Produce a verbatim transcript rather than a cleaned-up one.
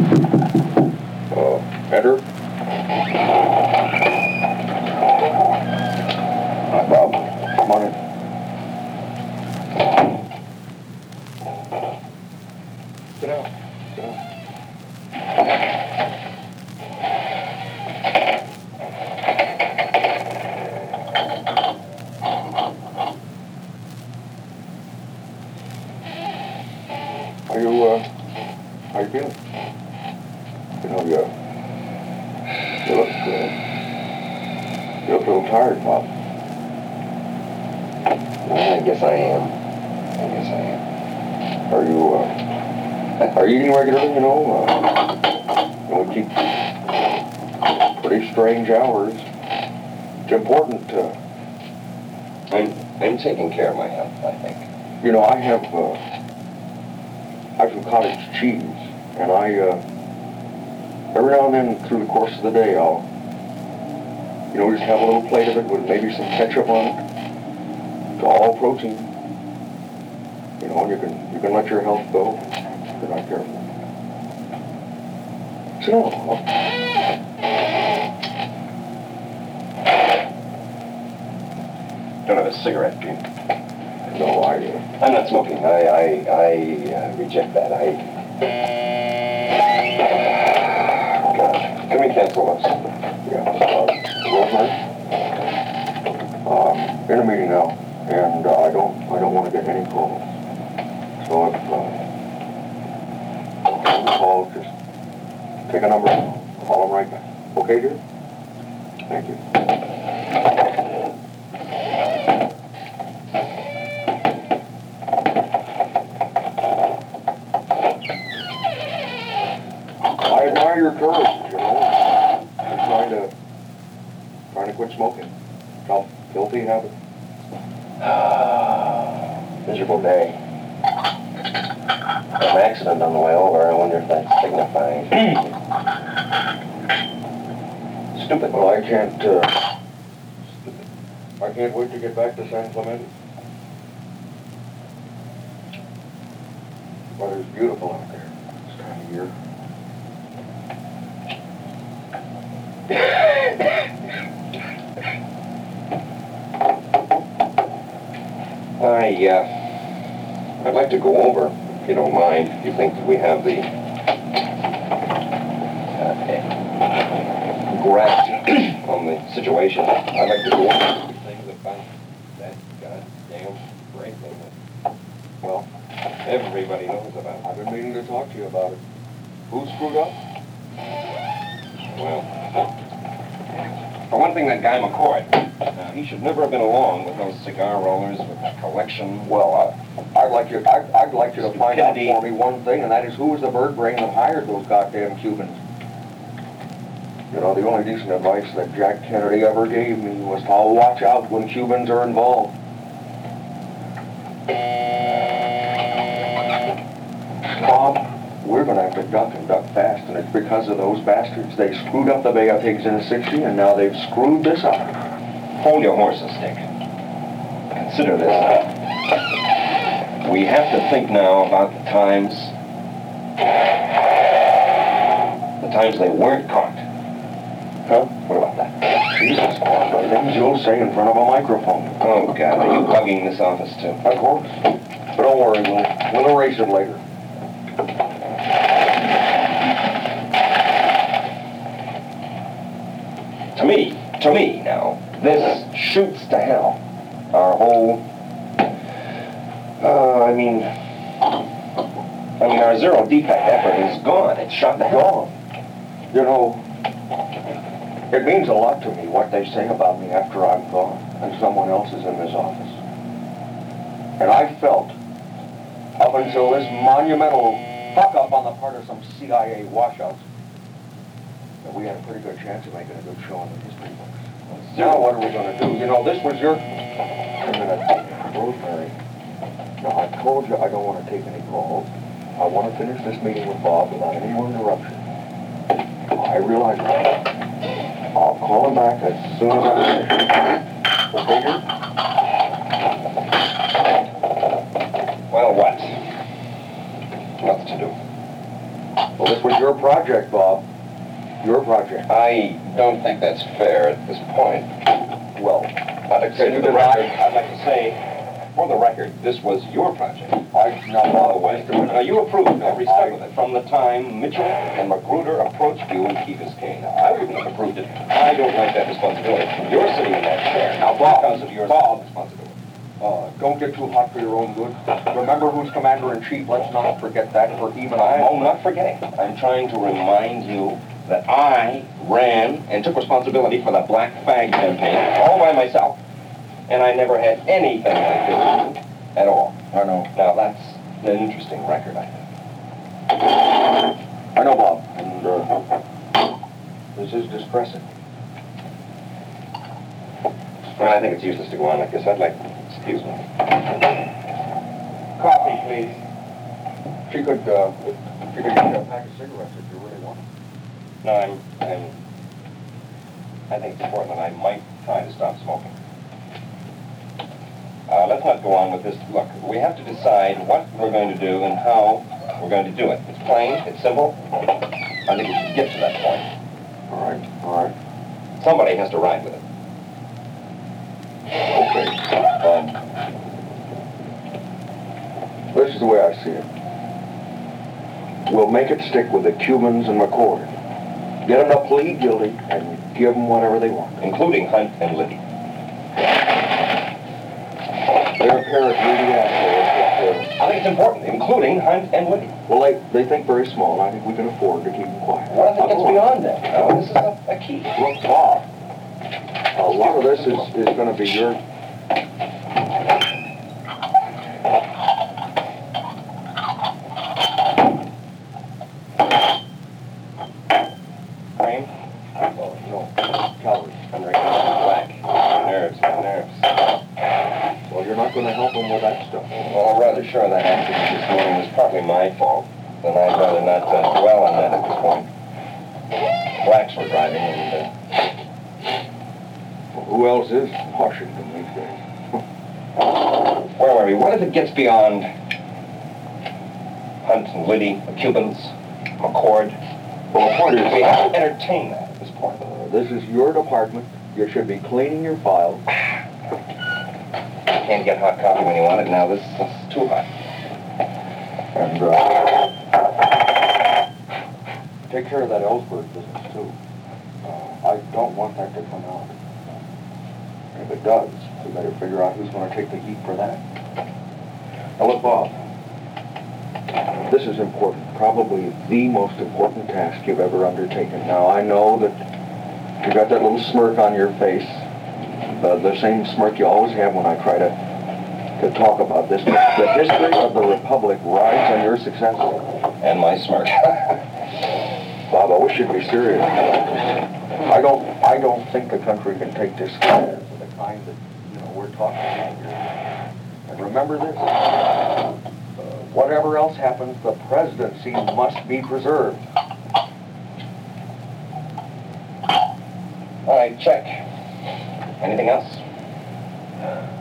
Uh, enter. Hi, Bob. Come on in. Sit down. Sit down. Are you, uh, how you feeling? You know, you, you look, uh, you look a little tired, Bob. I guess I am. I guess I am. Are you, uh, are you eating regularly, you know? Uh, you know, we keep pretty strange hours. It's important to... I'm, I'm taking care of my health, I think. You know, I have, uh, I have some cottage cheese, and I, uh, every now and then through the course of the day, I'll, you know, just have a little plate of it with maybe some ketchup on it. It's all protein. You know, and you can, you can let your health go if you're not careful. Sit down, Bob. Don't have a cigarette, Jim. No, I, uh, I'm not smoking. I, I, I uh, reject that. I... God. Can we cancel this? yeah, uh, Rosemary? Um, in a meeting now, and uh, I don't, I don't want to get any calls. So if, uh, if you call, just take a number, call them right back. Okay, dear? Thank you. I admire your courage, you know. You're trying to, trying to quit smoking. Tough, filthy habit. Miserable day. An accident on the way over. I wonder if that's signifying. Stupid. Well, I can't, uh, I can't wait to get back to San Clemente. Weather's beautiful out there this time of year. I, uh, I'd like to go over, if you don't mind, if you think that we have the uh, grasp on the situation. I'd like to go over a few things about that goddamn break thing that, well, everybody knows about. I've been meaning to talk to you about it. Who screwed up? Well, for one thing, that guy McCoy. Now, he should never have been along with those cigar rollers with the collection. Well, I, I'd like you, I'd, I'd like you to find out Stupidity. for me one thing, and that is who was the bird brain that hired those goddamn Cubans? You know, the only decent advice that Jack Kennedy ever gave me was to watch out when Cubans are involved. Bob, we're going to have to duck and duck fast, and it's because of those bastards. They screwed up the Bay of Pigs in the sixties, and now they've screwed this up. Hold your horses, Dick. Consider this. We have to think now about the times... the times they weren't caught. Huh? What about that? Jesus, what things you'll say in front of a microphone. Oh, God, are you bugging this office, too? Of course. But don't worry, we'll, we'll erase it later. To me, to me now, this shoots to hell. Our whole, uh, I mean, I mean, our zero defect effort is gone. It's shot to hell. Gone. You know, it means a lot to me what they say about me after I'm gone and someone else is in this office. And I felt, up until this monumental fuck-up on the part of some C I A washouts, that we had a pretty good chance of making a good showing in history books. Now what are we going to do? You know, this was your... Wait a minute, Rosemary. Now, I told you I don't want to take any calls. I want to finish this meeting with Bob without any more interruption. I realize that. I'll call him back as soon as I'm finished. Okay, dear? Well, what? What's to do? Well, this was your project, Bob. Your project. I don't think that's fair at this point. Well, I'd like to say, you for the deny- record, I'd like to say, for the record, this was your project. I, now, All the Bob, way. Now, you approved every step of it from the time Mitchell and Magruder approached you in Key Biscayne. Now, I wouldn't have approved it. I don't like that responsibility. You're sitting in that chair now Bob, because of your Bob. responsibility. Uh, don't get too hot for your own good. Remember who's commander-in-chief. Let's not forget that for even a I'm moment. not forgetting. I'm trying to remind you that I ran and took responsibility for the Black Flag campaign all by myself. And I never had anything like this at all. I know. Now, that's an interesting record, I think. I know, Bob. And, uh, this is distressing. Well, I think it's useless to go on like this. I'd like, excuse me. Coffee, please. She could, uh, she could get you a pack of cigarettes if you really want. No, I'm, I'm, I think it's important that I might try to stop smoking. Uh, let's not go on with this. Look, we have to decide what we're going to do and how we're going to do it. It's plain, it's simple. I think we should get to that point. All right, all right. Somebody has to ride with it. Okay. Um, this is the way I see it. We'll make it stick with the Cubans and McCord. Get them to plead guilty and give them whatever they want. Including Hunt and Liddy. Their parents really assholes. I think it's important, including Hunt and Liddy. Well, they, they think very small, and I think we can afford to keep them quiet. What if it gets beyond that? No, this is a, a key. Look, Bob, a lot of this is, is going to be your... Cream? Oh, no, calories. I'm drinking black. My nerves, my nerves. Well, you're not going to help them with that stuff. Well, I'm rather sure that accident this morning was partly my fault. Then I'd rather not uh, dwell on that at this point. Blacks were driving, and uh, Well, who else is Washington these days? where were we? What if it gets beyond Hunt and Liddy, the Cubans, McCord? Well, the point We is, have to entertain that at this point. uh, this is your department. You should be cleaning your files. You can't get hot coffee when you want it. Now this is too hot. And, uh, take care of that Ellsberg business, too. Uh, I don't want that to come out. And if it does, we better figure out who's going to take the heat for that. Now, look, Bob, this is important. Probably the most important task you've ever undertaken. Now, I know that you got that little smirk on your face, the, the same smirk you always have when I try to to talk about this. The history of the Republic rides on your success. And my smirk. Bob, I wish you'd be serious. I don't, I don't think the country can take this stand for the kind that, you know, we're talking about here. And remember this, uh, whatever else happens, the presidency must be preserved. All right, check. Anything else?